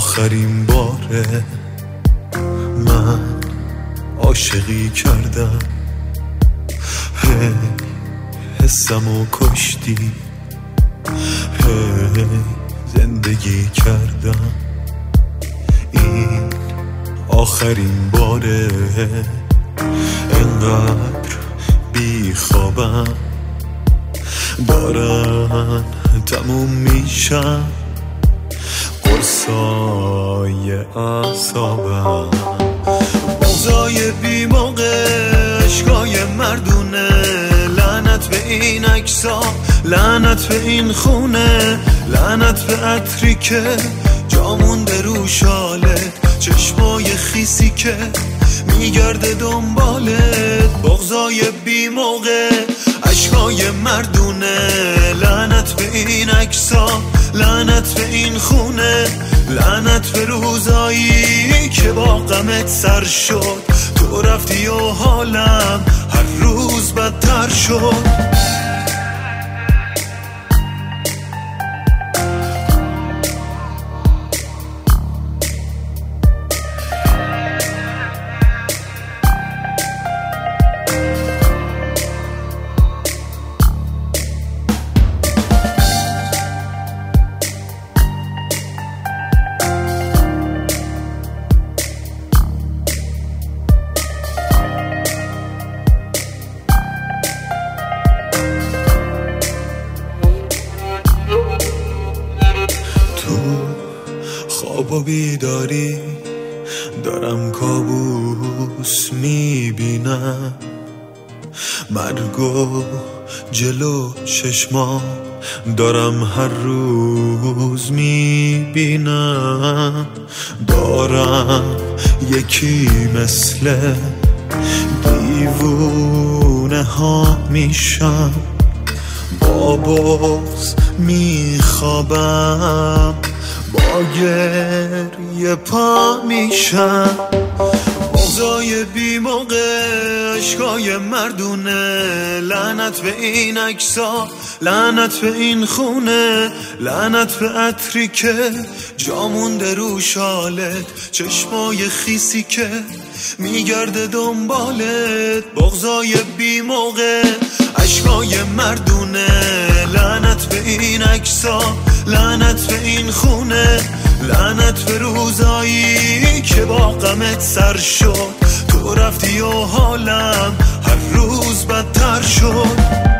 آخرین باره من عاشقی کردم، هی حسمو کشتی، هی زندگی کردم. این آخرین باره انقدر بی خوابم، دارن تموم میشن قرصای اعصابم. بغضای بی موقع، عشقای مردونه، لعنت به این عکسا، لعنت به این خونه، لعنت به عطری که جا مونده رو شالت، چشمای خیسی که میگرده دنبالت. بغضای بی موقع، عشقای مردونه، لعنت به این عکسا، لعنت به این خونه، لعنت به روزایی که با غمت سر شد. تو رفتی و حالم هر روز بدتر شد. خواب و بیداری دارم کابوس میبینم، مرگو جلو چشمام دارم هر روز میبینم. دارم یکی مثل دیوونه ها میشم، با بغض میخوابم، با گریه پا میشم. بغضای بی موقع، عشقای مردونه، لعنت به این عکسا، لعنت به این خونه، لعنت به عطری که جا مونده رو شالت، چشمای خیسی که میگرده دنبالت. بغضای بی موقع، عشقای مردونه، لعنت به این عکسا، لعنت به این خونه، لعنت به روزایی که با غمت سر شد. تو رفتی و حالم هر روز بدتر شد.